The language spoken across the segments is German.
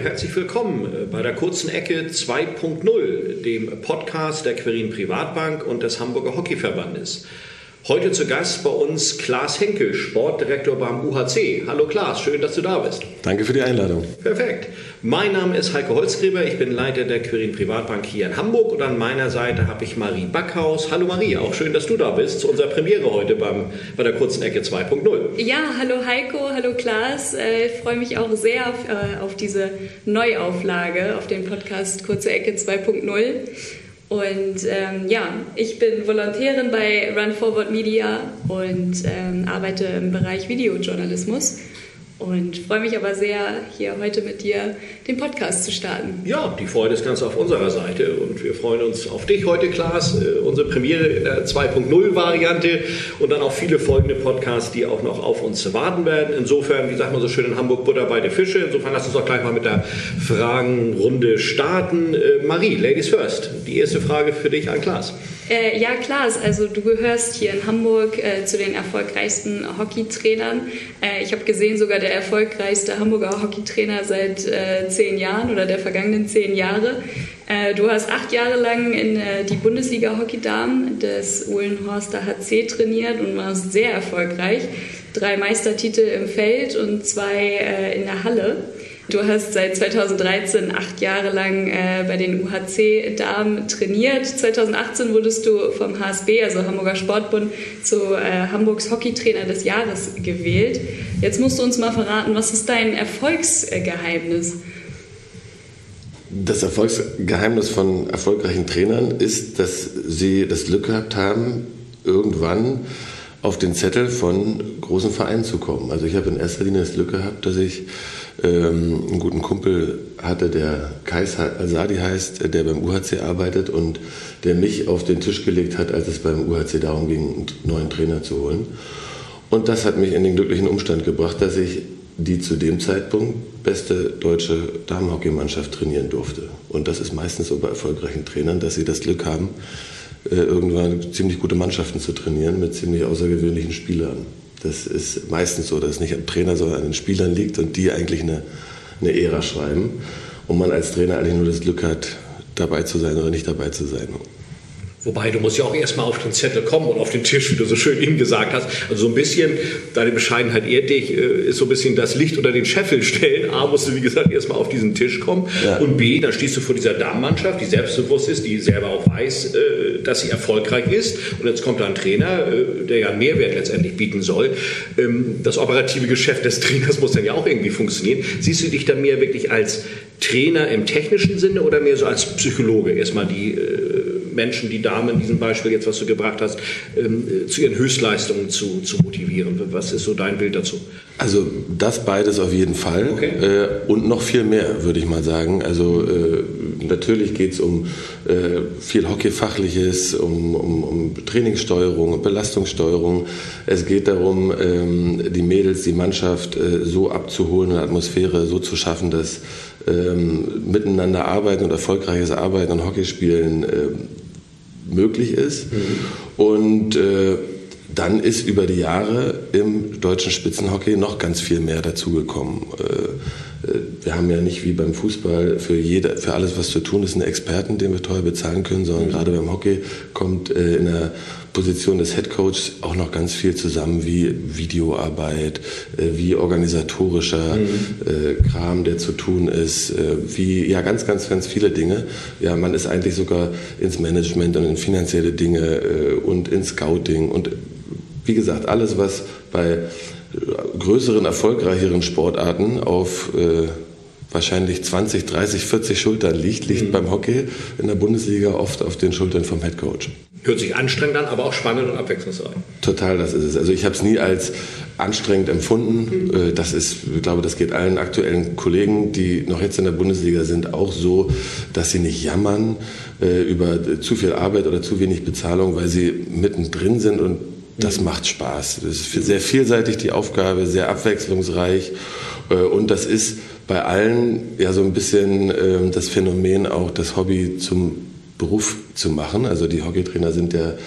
herzlich willkommen bei der kurzen Ecke 2.0, dem Podcast der Quirin Privatbank und des Hamburger Hockeyverbandes. Heute zu Gast bei uns Klaas Henkel, Sportdirektor beim UHC. Hallo Klaas, schön, dass du da bist. Danke für die Einladung. Perfekt. Mein Name ist Heiko Holzgräber, ich bin Leiter der Quirin Privatbank hier in Hamburg und an meiner Seite habe ich Marie Backhaus. Hallo Marie, auch schön, dass du da bist zu unserer Premiere heute bei der kurzen Ecke 2.0. Ja, hallo Heiko, hallo Klaas. Ich freue mich auch sehr auf diese Neuauflage, auf den Podcast Kurze Ecke 2.0. Und ich bin Volontärin bei Run Forward Media und arbeite im Bereich Videojournalismus und freue mich aber sehr, hier heute mit dir den Podcast zu starten. Ja, die Freude ist ganz auf unserer Seite und wir freuen uns auf dich heute, Klaas, unsere Premiere in der 2.0-Variante und dann auch viele folgende Podcasts, die auch noch auf uns warten werden. Insofern, wie sagt man so schön in Hamburg, Butter bei der Fische. Insofern lass uns doch gleich mal mit der Fragenrunde starten. Marie, Ladies first. Die erste Frage für dich an Klaas. Ja, Klaas, also du gehörst hier in Hamburg zu den erfolgreichsten Hockeytrainern. Ich habe gesehen, sogar der erfolgreichste Hamburger Hockeytrainer seit 10 Jahren oder der vergangenen 10 Jahre. Du hast 8 Jahre lang in die Bundesliga Hockeydamen des Uhlenhorster HC trainiert und warst sehr erfolgreich. 3 Meistertitel im Feld und 2 in der Halle. Du hast seit 2013 8 Jahre lang bei den UHC-Damen trainiert. 2018 wurdest du vom HSB, also Hamburger Sportbund, zu Hamburgs Hockeytrainer des Jahres gewählt. Jetzt musst du uns mal verraten, was ist dein Erfolgsgeheimnis? Das Erfolgsgeheimnis von erfolgreichen Trainern ist, dass sie das Glück gehabt haben, irgendwann auf den Zettel von großen Vereinen zu kommen. Also ich habe in erster Linie das Glück gehabt, dass ich einen guten Kumpel hatte, der Kais Al-Sadi heißt, der beim UHC arbeitet und der mich auf den Tisch gelegt hat, als es beim UHC darum ging, einen neuen Trainer zu holen. Und das hat mich in den glücklichen Umstand gebracht, dass ich die zu dem Zeitpunkt beste deutsche Damenhockeymannschaft trainieren durfte. Und das ist meistens so bei erfolgreichen Trainern, dass sie das Glück haben, irgendwann ziemlich gute Mannschaften zu trainieren mit ziemlich außergewöhnlichen Spielern. Das ist meistens so, dass es nicht am Trainer, sondern an den Spielern liegt und die eigentlich eine Ära schreiben und man als Trainer eigentlich nur das Glück hat, dabei zu sein oder nicht dabei zu sein. Wobei, du musst ja auch erstmal auf den Zettel kommen und auf den Tisch, wie du so schön eben gesagt hast. Also so ein bisschen, deine Bescheidenheit ehrt dich, ist so ein bisschen das Licht unter den Scheffel stellen. A, musst du, wie gesagt, erstmal auf diesen Tisch kommen. Ja. Und B, dann stehst du vor dieser Damenmannschaft, die selbstbewusst ist, die selber auch weiß, dass sie erfolgreich ist. Und jetzt kommt da ein Trainer, der ja einen Mehrwert letztendlich bieten soll. Das operative Geschäft des Trainers muss dann ja auch irgendwie funktionieren. Siehst du dich dann mehr wirklich als Trainer im technischen Sinne oder mehr so als Psychologe? Erstmal die Menschen, die Damen in diesem Beispiel jetzt, was du gebracht hast, zu ihren Höchstleistungen zu motivieren. Was ist so dein Bild dazu? Also das beides auf jeden Fall. Okay. Und noch viel mehr, würde ich mal sagen. Also natürlich geht es um viel Hockeyfachliches, um Trainingssteuerung, um Belastungssteuerung. Es geht darum, die Mädels, die Mannschaft so abzuholen, eine Atmosphäre so zu schaffen, dass miteinander arbeiten und erfolgreiches Arbeiten und Hockeyspielen möglich ist. Mhm. Und dann ist über die Jahre im deutschen Spitzenhockey noch ganz viel mehr dazugekommen. Wir haben ja nicht wie beim Fußball für alles, was zu tun ist, einen Experten, den wir teuer bezahlen können, sondern gerade beim Hockey kommt in der Position des Headcoachs auch noch ganz viel zusammen, wie Videoarbeit, wie organisatorischer Kram, der zu tun ist, wie ganz, ganz, ganz viele Dinge. Ja, man ist eigentlich sogar ins Management und in finanzielle Dinge und in Scouting und wie gesagt, alles, was bei größeren, erfolgreicheren Sportarten auf wahrscheinlich 20, 30, 40 Schultern liegt beim Hockey in der Bundesliga oft auf den Schultern vom Headcoach. Hört sich anstrengend an, aber auch spannend und abwechslungsreich. Total, das ist es. Also ich habe es nie als anstrengend empfunden. Das ist, ich glaube, das geht allen aktuellen Kollegen, die noch jetzt in der Bundesliga sind, auch so, dass sie nicht jammern über zu viel Arbeit oder zu wenig Bezahlung, weil sie mittendrin sind und das macht Spaß. Das ist sehr vielseitig die Aufgabe, sehr abwechslungsreich und das ist bei allen ja so ein bisschen das Phänomen auch, das Hobby zum Beruf zu machen. Also die Hockeytrainer sind ja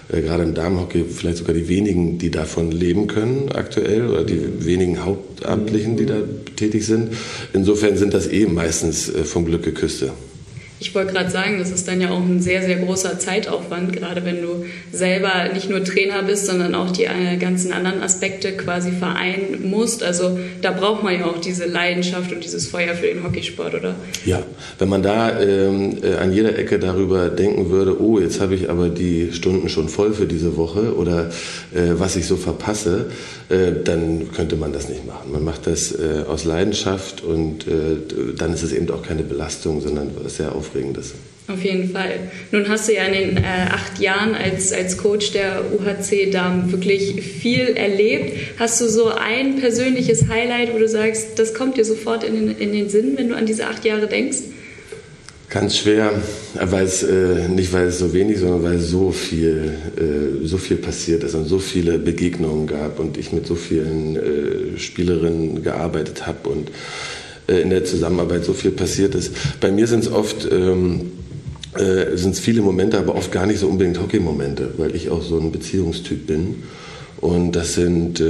gerade im Damenhockey vielleicht sogar die wenigen, die davon leben können aktuell oder die wenigen Hauptamtlichen, die da tätig sind. Insofern sind das meistens vom Glück geküsste. Ich wollte gerade sagen, das ist dann ja auch ein sehr, sehr großer Zeitaufwand, gerade wenn du selber nicht nur Trainer bist, sondern auch die ganzen anderen Aspekte quasi vereinen musst. Also da braucht man ja auch diese Leidenschaft und dieses Feuer für den Hockeysport, oder? Ja, wenn man da an jeder Ecke darüber denken würde, oh, jetzt habe ich aber die Stunden schon voll für diese Woche oder was ich so verpasse, dann könnte man das nicht machen. Man macht das aus Leidenschaft und dann ist es eben auch keine Belastung, sondern was sehr Aufregendes. Auf jeden Fall. Nun hast du ja in den 8 Jahren als Coach der UHC-Damen wirklich viel erlebt. Hast du so ein persönliches Highlight, wo du sagst, das kommt dir sofort in den Sinn, wenn du an diese 8 Jahre denkst? Ganz schwer, nicht weil es so wenig, sondern weil so viel passiert ist und so viele Begegnungen gab und ich mit so vielen Spielerinnen gearbeitet habe und in der Zusammenarbeit so viel passiert ist. Bei mir sind es oft viele Momente, aber oft gar nicht so unbedingt Hockey-Momente, weil ich auch so ein Beziehungstyp bin. Und das sind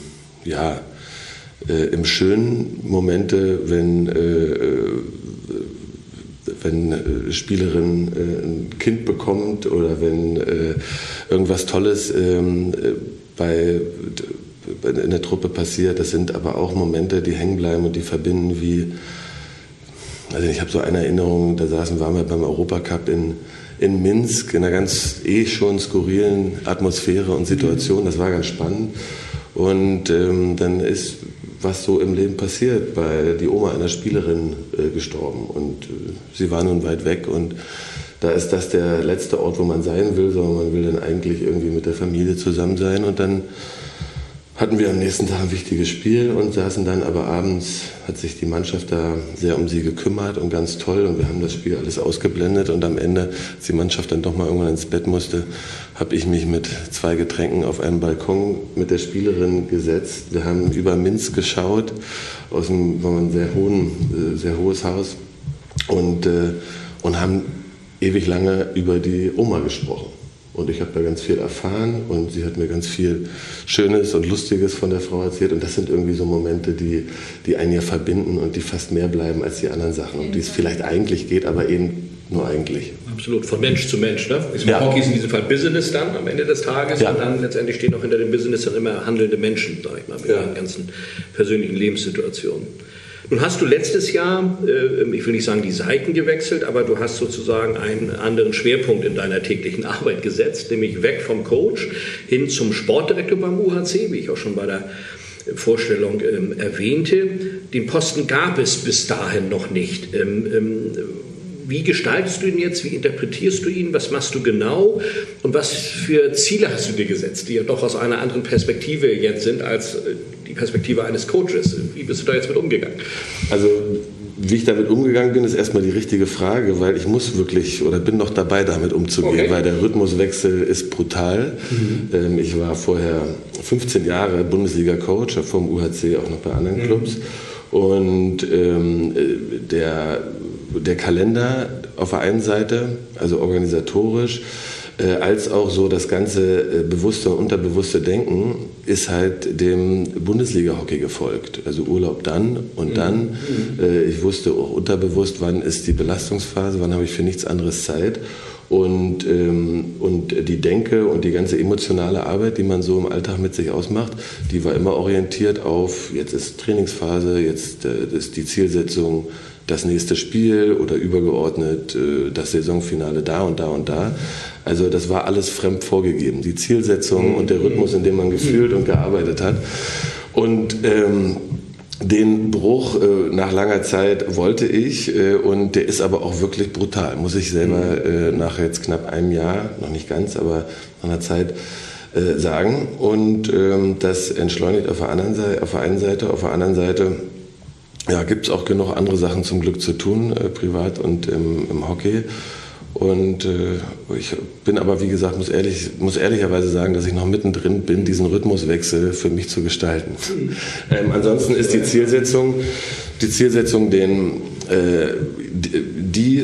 im schönen Momente, wenn Spielerin ein Kind bekommt oder wenn irgendwas Tolles in der Truppe passiert. Das sind aber auch Momente, die hängen bleiben und die verbinden also ich habe so eine Erinnerung, da waren wir beim Europacup in Minsk in einer ganz schon skurrilen Atmosphäre und Situation. Das war ganz spannend. Und dann ist was so im Leben passiert, weil die Oma einer Spielerin gestorben und sie war nun weit weg und da ist das der letzte Ort, wo man sein will, sondern man will dann eigentlich irgendwie mit der Familie zusammen sein und dann hatten wir am nächsten Tag ein wichtiges Spiel und saßen dann aber abends, hat sich die Mannschaft da sehr um sie gekümmert und ganz toll und wir haben das Spiel alles ausgeblendet und am Ende, als die Mannschaft dann doch mal irgendwann ins Bett musste, habe ich mich mit 2 Getränken auf einen Balkon mit der Spielerin gesetzt. Wir haben über Minsk geschaut, war ein sehr hohes Haus und haben ewig lange über die Oma gesprochen. Und ich habe da ganz viel erfahren und sie hat mir ganz viel Schönes und Lustiges von der Frau erzählt. Und das sind irgendwie so Momente, die einen ja verbinden und die fast mehr bleiben als die anderen Sachen, um die es vielleicht eigentlich geht, aber eben nur eigentlich. Absolut, von Mensch zu Mensch. Ne? Hockey ist in diesem Fall Business dann am Ende des Tages und dann letztendlich stehen auch hinter dem Business dann immer handelnde Menschen, sag ich mal, mit ihren ganzen persönlichen Lebenssituationen. Nun hast du letztes Jahr, ich will nicht sagen die Seiten gewechselt, aber du hast sozusagen einen anderen Schwerpunkt in deiner täglichen Arbeit gesetzt, nämlich weg vom Coach hin zum Sportdirektor beim UHC, wie ich auch schon bei der Vorstellung erwähnte. Den Posten gab es bis dahin noch nicht. Wie gestaltest du ihn jetzt? Wie interpretierst du ihn? Was machst du genau? Und was für Ziele hast du dir gesetzt, die ja doch aus einer anderen Perspektive jetzt sind als die Perspektive eines Coaches? Wie bist du da jetzt mit umgegangen? Also wie ich damit umgegangen bin, ist erstmal die richtige Frage, weil ich bin noch dabei, damit umzugehen, weil der Rhythmuswechsel ist brutal. Ich war vorher 15 Jahre Bundesliga-Coach, habe vom UHC auch noch bei anderen Clubs. Und der Kalender auf der einen Seite, also organisatorisch, als auch so das ganze bewusste und unterbewusste Denken ist halt dem Bundesliga-Hockey gefolgt. Also Urlaub dann und dann. Ich wusste auch unterbewusst, wann ist die Belastungsphase, wann habe ich für nichts anderes Zeit. Und die Denke und die ganze emotionale Arbeit, die man so im Alltag mit sich ausmacht, die war immer orientiert auf, jetzt ist Trainingsphase, jetzt ist die Zielsetzung das nächste Spiel oder übergeordnet das Saisonfinale da und da und da. Also das war alles fremd vorgegeben. Die Zielsetzung und der Rhythmus, in dem man gefühlt und gearbeitet hat. Und den Bruch nach langer Zeit wollte ich und der ist aber auch wirklich brutal, muss ich selber nach jetzt knapp einem Jahr, noch nicht ganz, aber nach einer Zeit sagen. Und das entschleunigt auf der einen Seite, auf der anderen Seite gibt es auch genug andere Sachen zum Glück zu tun, privat und im Hockey. Und ich bin aber, wie gesagt, muss ehrlicherweise sagen, dass ich noch mittendrin bin, diesen Rhythmuswechsel für mich zu gestalten. Ansonsten ist die Zielsetzung, die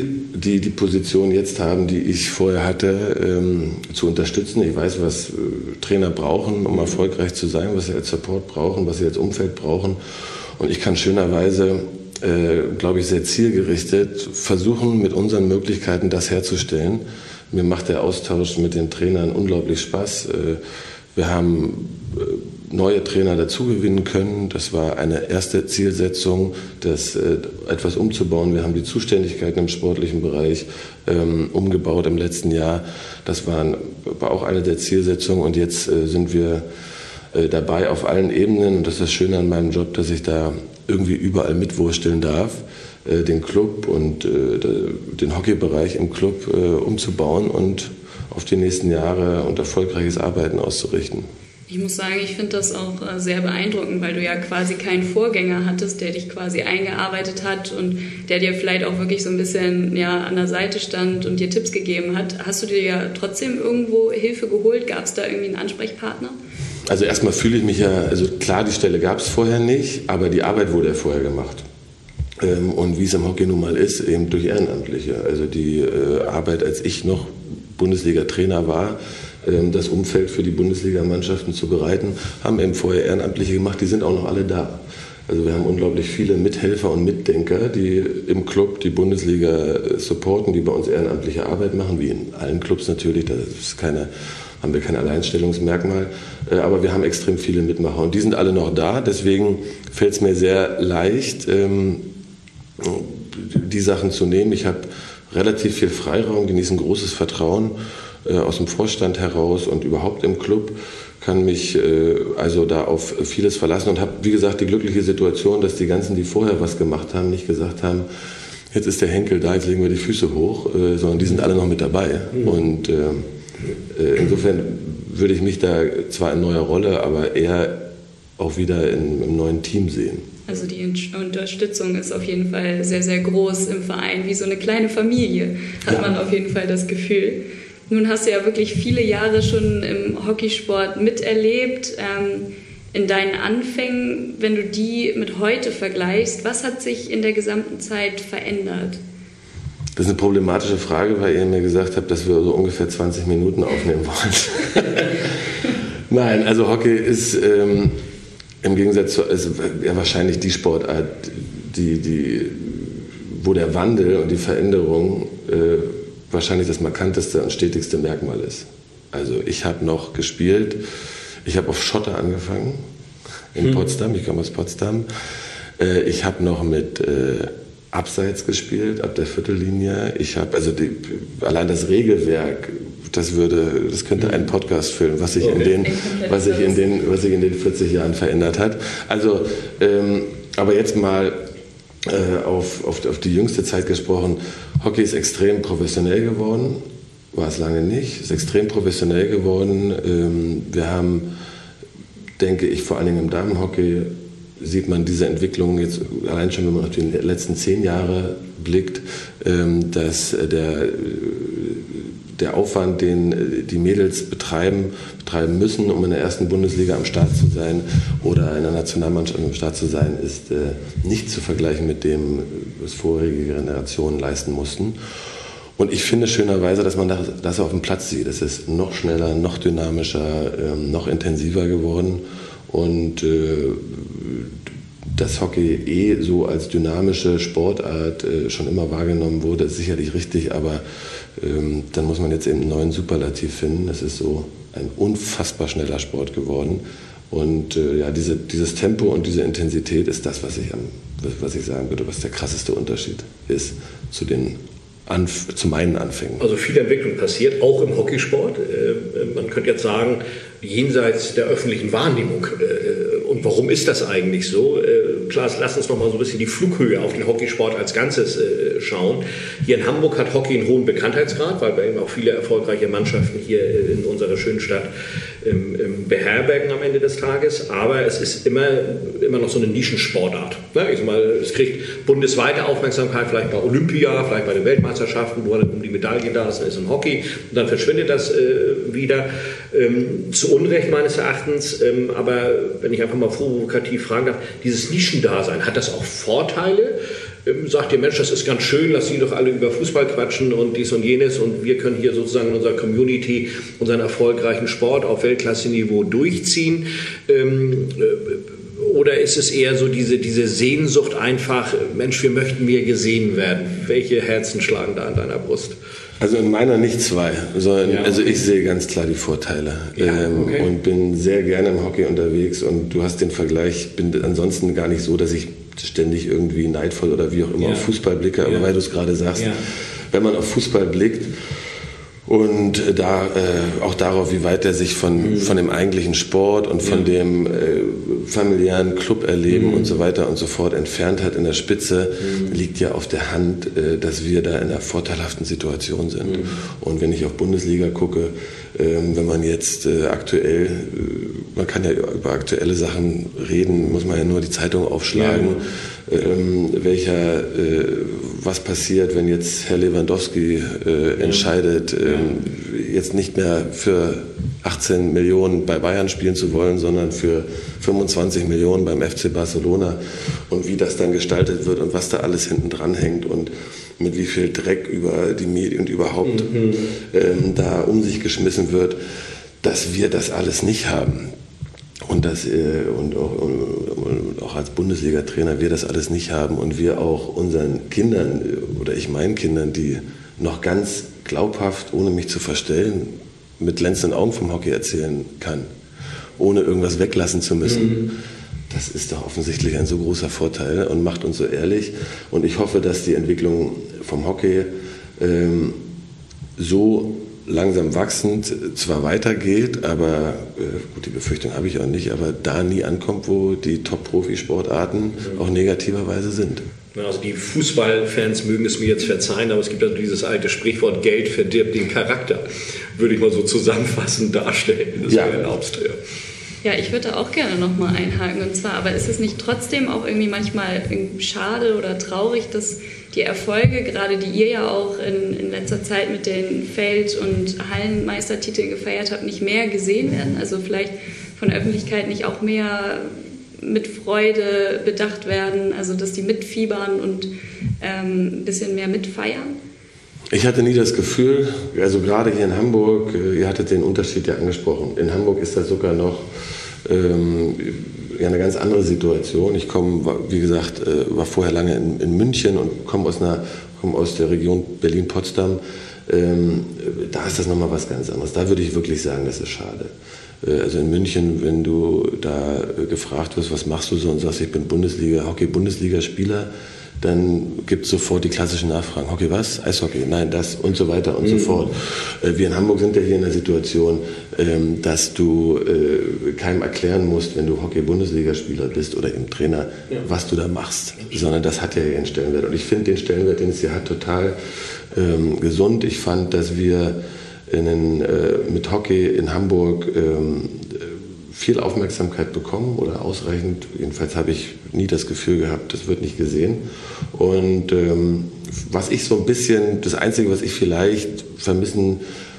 die die Position jetzt haben, die ich vorher hatte, zu unterstützen. Ich weiß, was Trainer brauchen, um erfolgreich zu sein, was sie als Support brauchen, was sie als Umfeld brauchen. Und ich kann schönerweise, glaube ich, sehr zielgerichtet versuchen, mit unseren Möglichkeiten das herzustellen. Mir macht der Austausch mit den Trainern unglaublich Spaß. Wir haben neue Trainer dazugewinnen können. Das war eine erste Zielsetzung, das etwas umzubauen. Wir haben die Zuständigkeiten im sportlichen Bereich umgebaut im letzten Jahr. Das war auch eine der Zielsetzungen. Und jetzt sind wir dabei auf allen Ebenen. Und das ist das Schöne an meinem Job, dass ich da irgendwie überall mitwursteln darf, den Club und den Hockeybereich im Club umzubauen und auf die nächsten Jahre und erfolgreiches Arbeiten auszurichten. Ich muss sagen, ich finde das auch sehr beeindruckend, weil du ja quasi keinen Vorgänger hattest, der dich quasi eingearbeitet hat und der dir vielleicht auch wirklich so ein bisschen an der Seite stand und dir Tipps gegeben hat. Hast du dir ja trotzdem irgendwo Hilfe geholt? Gab es da irgendwie einen Ansprechpartner? Also erstmal fühle ich mich also klar, die Stelle gab es vorher nicht, aber die Arbeit wurde ja vorher gemacht. Und wie es im Hockey nun mal ist, eben durch Ehrenamtliche. Also die Arbeit, als ich noch Bundesliga-Trainer war, das Umfeld für die Bundesliga-Mannschaften zu bereiten, haben eben vorher Ehrenamtliche gemacht, die sind auch noch alle da. Also wir haben unglaublich viele Mithelfer und Mitdenker, die im Club die Bundesliga supporten, die bei uns ehrenamtliche Arbeit machen, wie in allen Clubs natürlich, haben wir kein Alleinstellungsmerkmal, aber wir haben extrem viele Mitmacher und die sind alle noch da, deswegen fällt es mir sehr leicht, die Sachen zu nehmen. Ich habe relativ viel Freiraum, genieße ein großes Vertrauen aus dem Vorstand heraus und überhaupt im Club, kann mich also da auf vieles verlassen und habe, wie gesagt, die glückliche Situation, dass die ganzen, die vorher was gemacht haben, nicht gesagt haben, jetzt ist der Henkel da, jetzt legen wir die Füße hoch, sondern die sind alle noch mit dabei. Und insofern würde ich mich da zwar in neuer Rolle, aber eher auch wieder im neuen Team sehen. Also die Unterstützung ist auf jeden Fall sehr, sehr groß im Verein, wie so eine kleine Familie, hat man auf jeden Fall das Gefühl. Nun hast du ja wirklich viele Jahre schon im Hockeysport miterlebt. In deinen Anfängen, wenn du die mit heute vergleichst, was hat sich in der gesamten Zeit verändert? Das ist eine problematische Frage, weil ihr mir gesagt habt, dass wir so ungefähr 20 Minuten aufnehmen wollen. Nein, also Hockey ist im Gegensatz zu, wahrscheinlich die Sportart, wo der Wandel und die Veränderung wahrscheinlich das markanteste und stetigste Merkmal ist. Also ich habe noch gespielt, ich habe auf Schotter angefangen in Potsdam, ich komme aus Potsdam. Ich habe noch mit Abseits gespielt, ab der Viertellinie. Ich habe allein das Regelwerk, das könnte einen Podcast füllen, was sich in den 40 Jahren verändert hat. Also, aber jetzt mal auf die jüngste Zeit gesprochen, Hockey ist extrem professionell geworden, war es lange nicht, ist extrem professionell geworden. Wir haben, denke ich, vor allen Dingen im Damenhockey sieht man diese Entwicklung jetzt allein schon, wenn man auf die letzten 10 Jahre blickt, dass der Aufwand, den die Mädels betreiben müssen, um in der ersten Bundesliga am Start zu sein oder in der Nationalmannschaft am Start zu sein, ist nicht zu vergleichen mit dem, was vorherige Generationen leisten mussten. Und ich finde schönerweise, dass man das auf dem Platz sieht. Es ist noch schneller, noch dynamischer, noch intensiver geworden. Und dass Hockey so als dynamische Sportart schon immer wahrgenommen wurde, ist sicherlich richtig, aber dann muss man jetzt eben einen neuen Superlativ finden. Es ist so ein unfassbar schneller Sport geworden. Und dieses Tempo und diese Intensität ist das, was ich sagen würde, was der krasseste Unterschied ist zu meinen Anfängen. Also viel Entwicklung passiert, auch im Hockeysport. Man könnte jetzt sagen, jenseits der öffentlichen Wahrnehmung. Und warum ist das eigentlich so? Klaas, lass uns noch mal so ein bisschen die Flughöhe auf den Hockeysport als Ganzes schauen. Hier in Hamburg hat Hockey einen hohen Bekanntheitsgrad, weil wir eben auch viele erfolgreiche Mannschaften hier in unserer schönen Stadt beherbergen am Ende des Tages. Aber es ist immer noch so eine Nischensportart. Ich sag mal, es kriegt bundesweite Aufmerksamkeit, vielleicht bei Olympia, vielleicht bei den Weltmeisterschaften, wo dann um die Medaille da ist im Hockey. Und dann verschwindet das wieder. Zu Unrecht meines Erachtens, aber wenn ich einfach mal provokativ fragen darf, dieses Nischendasein, hat das auch Vorteile sagt ihr, Mensch, das ist ganz schön, lass sie doch alle über Fußball quatschen und dies und jenes und wir können hier sozusagen in unserer Community unseren erfolgreichen Sport auf Weltklasse-Niveau durchziehen. Oder ist es eher so diese Sehnsucht einfach, Mensch, wir möchten mehr gesehen werden? Welche Herzen schlagen da an deiner Brust? Also in meiner nicht zwei, sondern Ja, okay. Also ich sehe ganz klar die Vorteile Okay. und bin sehr gerne im Hockey unterwegs und du hast den Vergleich, bin ansonsten gar nicht so, dass ich ständig irgendwie neidvoll oder wie auch immer auf Fußball blicke, aber weil du es gerade sagst, wenn man auf Fußball blickt und da auch darauf, wie weit er sich von dem eigentlichen Sport und von dem familiären Club-Erleben und so weiter und so fort entfernt hat in der Spitze, liegt ja auf der Hand, dass wir da in einer vorteilhaften Situation sind. Und wenn ich auf Bundesliga gucke, wenn man jetzt aktuell, man kann ja über aktuelle Sachen reden, muss man ja nur die Zeitung aufschlagen, was passiert, wenn jetzt Herr Lewandowski entscheidet, jetzt nicht mehr für 18 Millionen bei Bayern spielen zu wollen, sondern für 25 Millionen beim FC Barcelona und wie das dann gestaltet wird und was da alles hinten dran hängt und mit wie viel Dreck über die Medien und überhaupt da um sich geschmissen wird, dass wir das alles nicht haben. Und auch als Bundesliga-Trainer wir das alles nicht haben und wir auch unseren Kindern oder ich meinen Kindern, die noch ganz glaubhaft, ohne mich zu verstellen, mit glänzenden Augen vom Hockey erzählen kann, ohne irgendwas weglassen zu müssen. Das ist doch offensichtlich ein so großer Vorteil und macht uns so ehrlich. Und ich hoffe, dass die Entwicklung vom Hockey so langsam wachsend zwar weitergeht, aber gut, die Befürchtung habe ich auch nicht, aber da nie ankommt, wo die Top-Profi-Sportarten auch negativerweise sind. Also die Fußballfans mögen es mir jetzt verzeihen, aber es gibt also dieses alte Sprichwort, Geld verdirbt den Charakter, würde ich mal so zusammenfassend darstellen, das Ja. du erlaubst. Ja, ich würde da auch gerne nochmal einhaken. Und zwar, aber ist es nicht trotzdem auch irgendwie manchmal schade oder traurig, dass die Erfolge, gerade die ihr ja auch in letzter Zeit mit den Feld- und Hallenmeistertiteln gefeiert habt, nicht mehr gesehen werden? Also vielleicht von der Öffentlichkeit nicht auch mehr mit Freude bedacht werden, also dass die mitfiebern und ein bisschen mehr mitfeiern? Ich hatte nie das Gefühl, also gerade hier in Hamburg, ihr hattet den Unterschied ja angesprochen, in Hamburg ist das sogar noch eine ganz andere Situation. Ich komme, wie gesagt, war vorher lange in München und komme aus der Region Berlin-Potsdam. Da ist das nochmal was ganz anderes. Da würde ich wirklich sagen, das ist schade. Also in München, wenn du da gefragt wirst, was machst du so und sagst, ich bin Hockey-Bundesliga-Spieler, dann gibt es sofort die klassischen Nachfragen. Hockey was? Eishockey? Nein, das und so weiter und so fort. Wir in Hamburg sind ja hier in der Situation, dass du keinem erklären musst, wenn du Hockey-Bundesligaspieler bist oder eben Trainer, was du da machst, sondern das hat ja ihren Stellenwert. Und ich finde den Stellenwert, den es hier hat, total gesund. Ich fand, dass wir mit Hockey in Hamburg viel Aufmerksamkeit bekommen oder ausreichend. Jedenfalls habe ich nie das Gefühl gehabt, das wird nicht gesehen. Und was ich so ein bisschen, das Einzige, was ich vielleicht vermisse,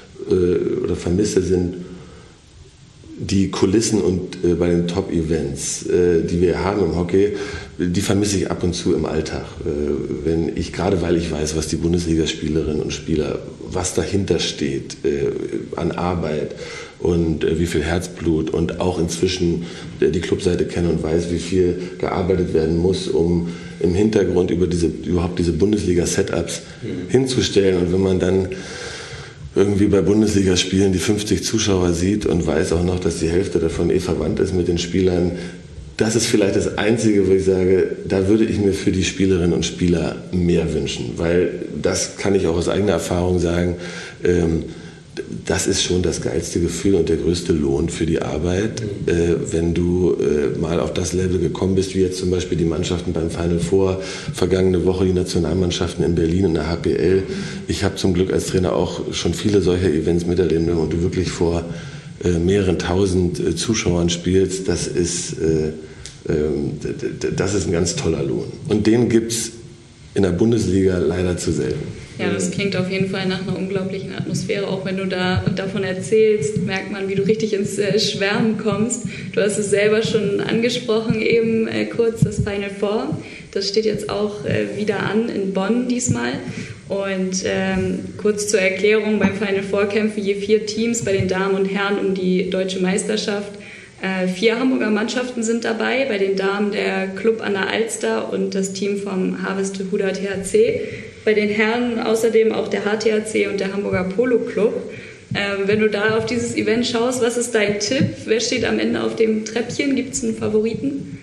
sind die Kulissen und bei den Top-Events, die wir haben im Hockey, die vermisse ich ab und zu im Alltag. Gerade weil ich weiß, was die Bundesligaspielerinnen und Spieler, was dahinter steht an Arbeit und wie viel Herzblut und auch inzwischen die Clubseite kenne und weiß, wie viel gearbeitet werden muss, um im Hintergrund überhaupt diese Bundesliga-Setups hinzustellen. Und wenn man dann irgendwie bei Bundesligaspielen die 50 Zuschauer sieht und weiß auch noch, dass die Hälfte davon verwandt ist mit den Spielern, das ist vielleicht das Einzige, wo ich sage, da würde ich mir für die Spielerinnen und Spieler mehr wünschen, weil das kann ich auch aus eigener Erfahrung sagen, das ist schon das geilste Gefühl und der größte Lohn für die Arbeit, wenn du mal auf das Level gekommen bist, wie jetzt zum Beispiel die Mannschaften beim Final Four, vergangene Woche die Nationalmannschaften in Berlin in der HPL. Ich habe zum Glück als Trainer auch schon viele solcher Events miterlebt und du wirklich vor mehreren tausend Zuschauern spielst, das ist ein ganz toller Lohn. Und den gibt's in der Bundesliga leider zu selten. Ja, das klingt auf jeden Fall nach einer unglaublichen Atmosphäre. Auch wenn du davon erzählst, merkt man, wie du richtig ins Schwärmen kommst. Du hast es selber schon angesprochen, eben kurz das Final Four. Das steht jetzt auch wieder an in Bonn diesmal. Und kurz zur Erklärung, beim Final Four kämpfen je 4 Teams bei den Damen und Herren um die deutsche Meisterschaft. 4 Hamburger Mannschaften sind dabei, bei den Damen der Club an der Alster und das Team vom Harvestehuder THC. Bei den Herren außerdem auch der HTHC und der Hamburger Polo Club. Wenn du da auf dieses Event schaust, was ist dein Tipp? Wer steht am Ende auf dem Treppchen? Gibt es einen Favoriten?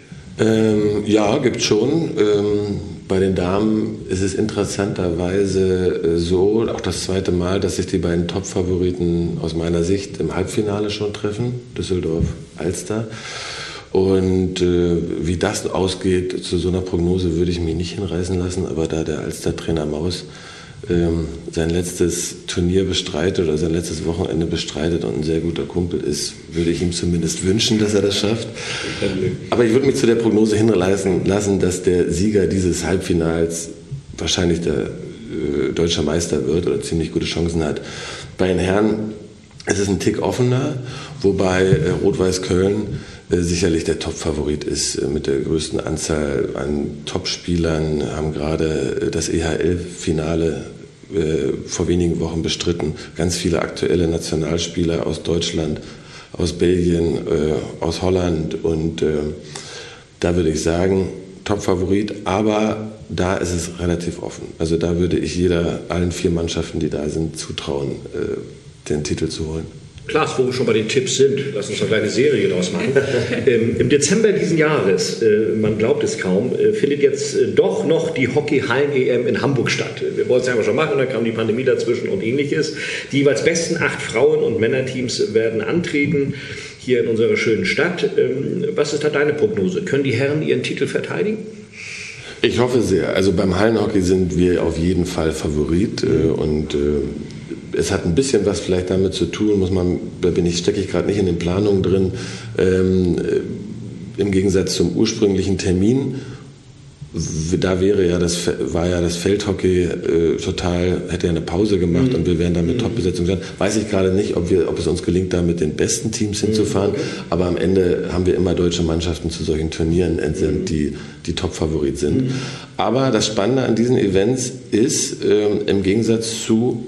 Ja, gibt es schon. Bei den Damen ist es interessanterweise so, auch das zweite Mal, dass sich die beiden Top-Favoriten aus meiner Sicht im Halbfinale schon treffen, Düsseldorf-Alster. Und wie das ausgeht, zu so einer Prognose würde ich mich nicht hinreißen lassen, aber da der Alster-Trainer Maus sein letztes Turnier bestreitet oder sein letztes Wochenende bestreitet und ein sehr guter Kumpel ist, würde ich ihm zumindest wünschen, dass er das schafft. Aber ich würde mich zu der Prognose hinreißen lassen, dass der Sieger dieses Halbfinals wahrscheinlich der deutsche Meister wird oder ziemlich gute Chancen hat. Bei den Herren ist es ein Tick offener, wobei Rot-Weiß Köln sicherlich der Top-Favorit ist mit der größten Anzahl an Top-Spielern, haben gerade das EHL-Finale vor wenigen Wochen bestritten. Ganz viele aktuelle Nationalspieler aus Deutschland, aus Belgien, aus Holland und da würde ich sagen, Top-Favorit, aber da ist es relativ offen. Also da würde ich allen 4 Mannschaften, die da sind, zutrauen, den Titel zu holen. Klaas, wo wir schon bei den Tipps sind, lass uns eine kleine Serie draus machen. Im Dezember diesen Jahres, man glaubt es kaum, findet jetzt doch noch die Hockey-Hallen-EM in Hamburg statt. Wir wollten es ja schon machen, dann kam die Pandemie dazwischen und ähnliches. Die jeweils besten 8 Frauen- und Männerteams werden antreten hier in unserer schönen Stadt. Was ist da deine Prognose? Können die Herren ihren Titel verteidigen? Ich hoffe sehr. Also beim Hallenhockey sind wir auf jeden Fall Favorit und es hat ein bisschen was vielleicht damit zu tun, stecke ich gerade nicht in den Planungen drin, im Gegensatz zum ursprünglichen Termin. Da war ja das Feldhockey hätte ja eine Pause gemacht und wir wären da mit Top-Besetzung dran. Weiß ich gerade nicht, ob es uns gelingt, da mit den besten Teams hinzufahren, aber am Ende haben wir immer deutsche Mannschaften zu solchen Turnieren entsendet, die Top-Favorit sind. Aber das Spannende an diesen Events ist, im Gegensatz zu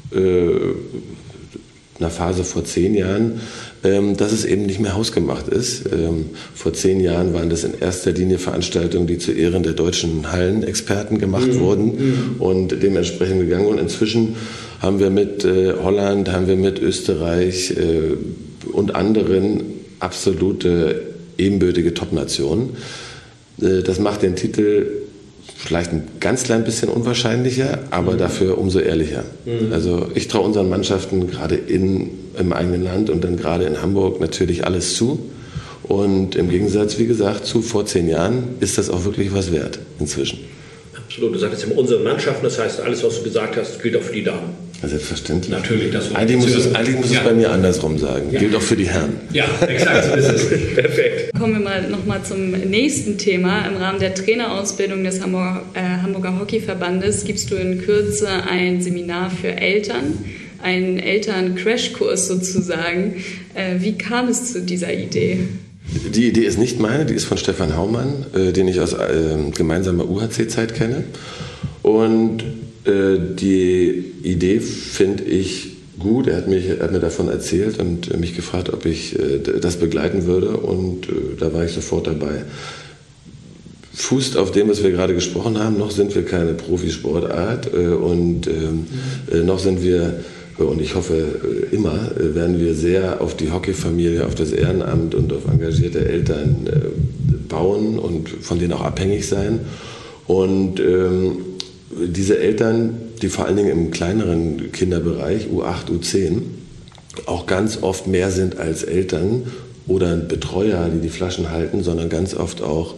einer Phase vor 10 Jahren, dass es eben nicht mehr hausgemacht ist. Vor 10 Jahren waren das in erster Linie Veranstaltungen, die zu Ehren der deutschen Hallenexperten gemacht wurden und dementsprechend gegangen wurden. Inzwischen haben wir mit Holland, haben wir mit Österreich und anderen absolute ebenbürtige Top-Nationen. Das macht den Titel vielleicht ein ganz klein bisschen unwahrscheinlicher, aber dafür umso ehrlicher. Also ich traue unseren Mannschaften gerade im eigenen Land und dann gerade in Hamburg natürlich alles zu. Und im Gegensatz, wie gesagt, zu vor 10 Jahren ist das auch wirklich was wert inzwischen. Absolut. Du sagst jetzt immer unsere Mannschaften, das heißt, alles, was du gesagt hast, gilt auch für die Damen. Selbstverständlich. Natürlich. Eigentlich muss es bei mir andersrum sagen. Ja. Gilt auch für die Herren. Ja, exakt, so ist es. Perfekt. Kommen wir nochmal zum nächsten Thema. Im Rahmen der Trainerausbildung des Hamburger Hockeyverbandes gibst du in Kürze ein Seminar für Eltern, einen Eltern-Crashkurs sozusagen. Wie kam es zu dieser Idee? Die Idee ist nicht meine, die ist von Stefan Haumann, den ich aus gemeinsamer UHC-Zeit kenne. Und die Idee finde ich gut. Er hat mir davon erzählt und mich gefragt, ob ich das begleiten würde. Und da war ich sofort dabei. Fußt auf dem, was wir gerade gesprochen haben. Noch sind wir keine Profisportart und noch sind wir, und ich hoffe immer, werden wir sehr auf die Hockeyfamilie, auf das Ehrenamt und auf engagierte Eltern bauen und von denen auch abhängig sein. Und diese Eltern, die vor allen Dingen im kleineren Kinderbereich, U8, U10, auch ganz oft mehr sind als Eltern oder Betreuer, die die Flaschen halten, sondern ganz oft auch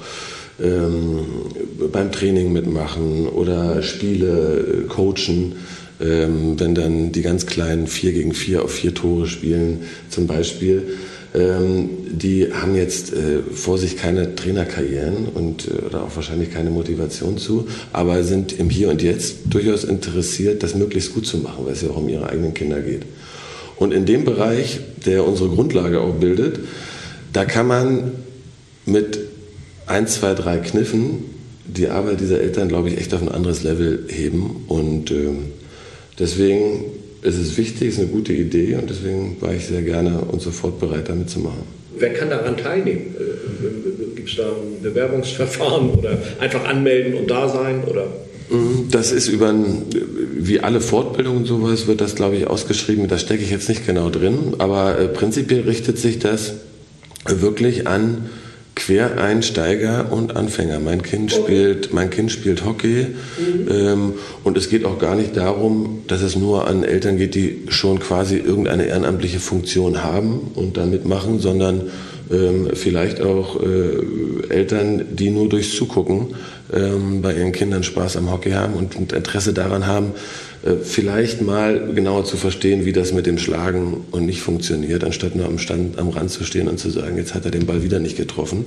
beim Training mitmachen oder Spiele coachen, wenn dann die ganz Kleinen 4 gegen 4 auf 4 Tore spielen zum Beispiel. die haben jetzt vor sich keine Trainerkarrieren oder auch wahrscheinlich keine Motivation zu, aber sind im Hier und Jetzt durchaus interessiert, das möglichst gut zu machen, weil es ja auch um ihre eigenen Kinder geht. Und in dem Bereich, der unsere Grundlage auch bildet, da kann man mit 1, 2, 3 Kniffen die Arbeit dieser Eltern, glaube ich, echt auf ein anderes Level heben. Und deswegen ist es wichtig, ist eine gute Idee und deswegen war ich sehr gerne und sofort bereit, damit zu machen. Wer kann daran teilnehmen? Gibt es da ein Bewerbungsverfahren oder einfach anmelden und da sein? Oder? Das ist wie alle Fortbildungen und sowas, wird das, glaube ich, ausgeschrieben. Da stecke ich jetzt nicht genau drin, aber prinzipiell richtet sich das wirklich an Quereinsteiger und Anfänger. Mein Kind spielt Hockey und es geht auch gar nicht darum, dass es nur an Eltern geht, die schon quasi irgendeine ehrenamtliche Funktion haben und da mitmachen, sondern vielleicht auch Eltern, die nur durchs Zugucken bei ihren Kindern Spaß am Hockey haben und Interesse daran haben, vielleicht mal genauer zu verstehen, wie das mit dem Schlagen und nicht funktioniert, anstatt nur am Rand zu stehen und zu sagen, jetzt hat er den Ball wieder nicht getroffen.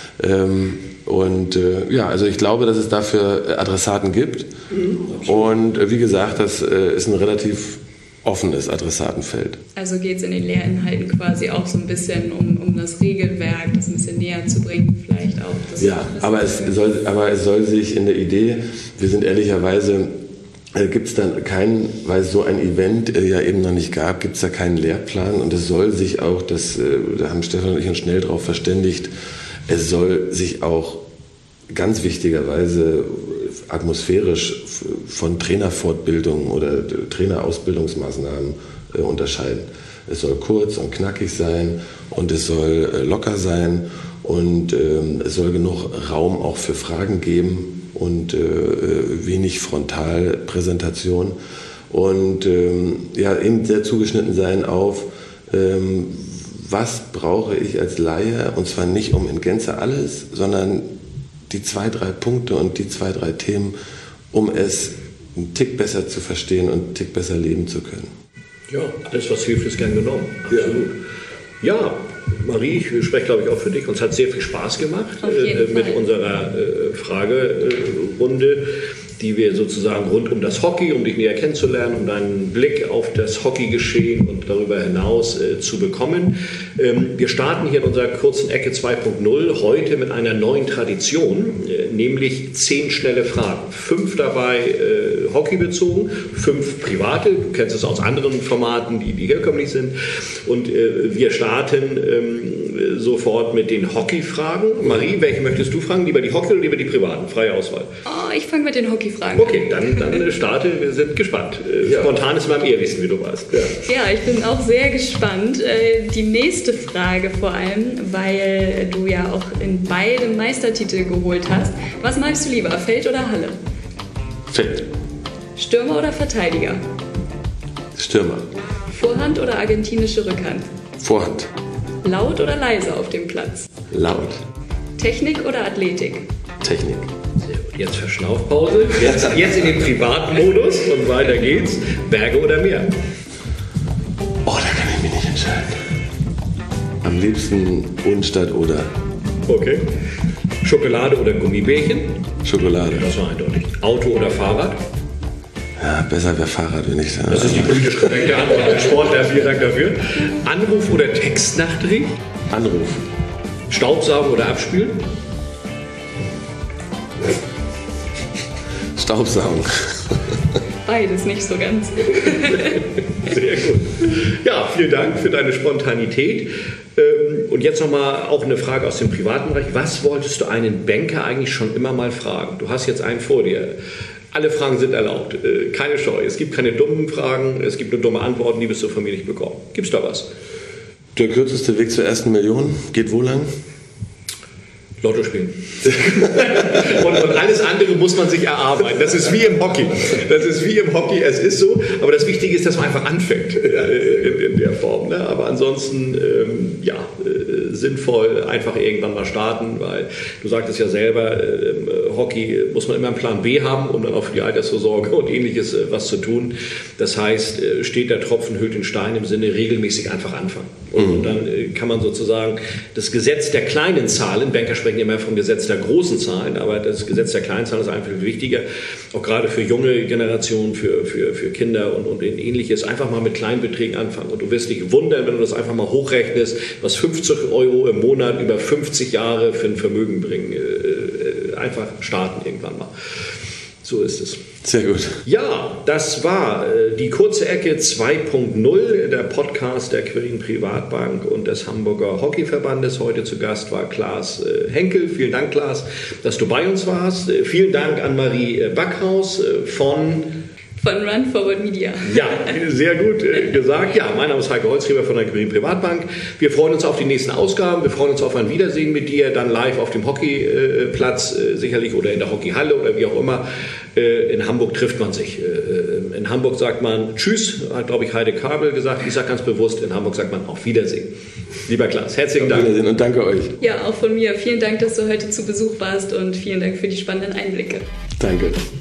Also ich glaube, dass es dafür Adressaten gibt. Und wie gesagt, das ist ein relativ offenes Adressatenfeld. Also geht es in den Lehrinhalten quasi auch so ein bisschen um das Regelwerk, das ein bisschen näher zu bringen, vielleicht auch. Ja, aber es soll sich in der Idee, wir sind ehrlicherweise, gibt es dann keinen, weil es so ein Event ja eben noch nicht gab, gibt es da keinen Lehrplan und es soll sich auch, da haben Stefan und ich uns schnell darauf verständigt, es soll sich auch ganz wichtigerweise atmosphärisch von Trainerfortbildungen oder Trainerausbildungsmaßnahmen unterscheiden. Es soll kurz und knackig sein und es soll locker sein und es soll genug Raum auch für Fragen geben und wenig Frontalpräsentation und eben sehr zugeschnitten sein auf was brauche ich als Laie, und zwar nicht um in Gänze alles, sondern die 2, 3 Punkte und die 2, 3 Themen, um es einen Tick besser zu verstehen und einen Tick besser leben zu können. Ja, alles, was hilft, ist gern genommen. Absolut. Ja, Marie, ich spreche, glaube ich, auch für dich. Uns hat sehr viel Spaß gemacht mit unserer Fragerunde, die wir sozusagen rund um das Hockey, um dich näher kennenzulernen, um deinen Blick auf das Hockeygeschehen und darüber hinaus zu bekommen. Wir starten hier in unserer kurzen Ecke 2.0 heute mit einer neuen Tradition, nämlich 10 schnelle Fragen. 5 dabei hockeybezogen, 5 private. Du kennst es aus anderen Formaten, die herkömmlich sind. Und wir starten sofort mit den Hockeyfragen. Marie, welche möchtest du fragen? Lieber die Hockey oder lieber die privaten? Freie Auswahl. Oh, ich fange mit den Hockeyfragen an. Okay, dann starte. Wir sind gespannt. Spontan ist immer am ehrlichsten, wie du weißt. Ja, ich bin auch sehr gespannt. Die nächste Frage vor allem, weil du ja auch in beiden Meistertitel geholt hast. Was magst du lieber, Feld oder Halle? Feld. Stürmer oder Verteidiger? Stürmer. Vorhand oder argentinische Rückhand? Vorhand. Laut oder leise auf dem Platz? Laut. Technik oder Athletik? Technik. Jetzt Verschnaufpause, jetzt in den Privatmodus und weiter geht's. Berge oder Meer? Oh, da kann ich mich nicht entscheiden. Am liebsten Unstadt oder. Okay. Schokolade oder Gummibärchen? Schokolade. Das war eindeutig. Auto oder Fahrrad? Ja, besser wäre Fahrrad, wenn ich sage. Das ist die politisch korrekte Antwort als Sportler. Vielen Dank dafür. Anruf oder Textnachricht? Anruf. Staubsaugen oder abspülen? Staubsaugen. Beides nicht so ganz. Sehr gut. Ja, vielen Dank für deine Spontanität. Und jetzt nochmal auch eine Frage aus dem privaten Bereich. Was wolltest du einen Banker eigentlich schon immer mal fragen? Du hast jetzt einen vor dir. Alle Fragen sind erlaubt. Keine Scheu. Es gibt keine dummen Fragen, es gibt nur dumme Antworten, die wirst du von mir nicht bekommen. Gibt's da was? Der kürzeste Weg zur ersten Million geht wo lang? Lotto spielen. und alles andere muss man sich erarbeiten. Das ist wie im Hockey. Es ist so. Aber das Wichtige ist, dass man einfach anfängt in der Form. Ne? Aber ansonsten, sinnvoll einfach irgendwann mal starten, weil du sagtest ja selber, Hockey muss man immer einen Plan B haben, um dann auch für die Altersvorsorge und Ähnliches was zu tun. Das heißt, steht der Tropfen, höhlt den Stein im Sinne regelmäßig einfach anfangen. Und dann kann man sozusagen das Gesetz der kleinen Zahlen, Banker sprechen immer vom Gesetz der großen Zahlen, aber das Gesetz der kleinen Zahlen ist einfach wichtiger, auch gerade für junge Generationen, für Kinder und Ähnliches, einfach mal mit kleinen Beträgen anfangen. Und du wirst dich wundern, wenn du das einfach mal hochrechnest, was 50 € im Monat über 50 Jahre für ein Vermögen bringen. Einfach starten irgendwann mal. So ist es. Sehr gut. Ja, das war die kurze Ecke 2.0, der Podcast der Quirin Privatbank und des Hamburger Hockeyverbandes. Heute zu Gast war Klaas Henkel. Vielen Dank, Klaas, dass du bei uns warst. Vielen Dank an Marie Backhaus von Run Forward Media. Ja, sehr gut gesagt. Ja, mein Name ist Heiko Holzgeber von der Quirin Privatbank. Wir freuen uns auf die nächsten Ausgaben. Wir freuen uns auf ein Wiedersehen mit dir, dann live auf dem Hockeyplatz sicherlich oder in der Hockeyhalle oder wie auch immer. In Hamburg trifft man sich. In Hamburg sagt man Tschüss, hat, glaube ich, Heide Kabel gesagt. Ich sage ganz bewusst, in Hamburg sagt man auf Wiedersehen. Lieber Klaas, herzlichen Dank. Auf Wiedersehen und danke euch. Ja, auch von mir. Vielen Dank, dass du heute zu Besuch warst und vielen Dank für die spannenden Einblicke. Danke.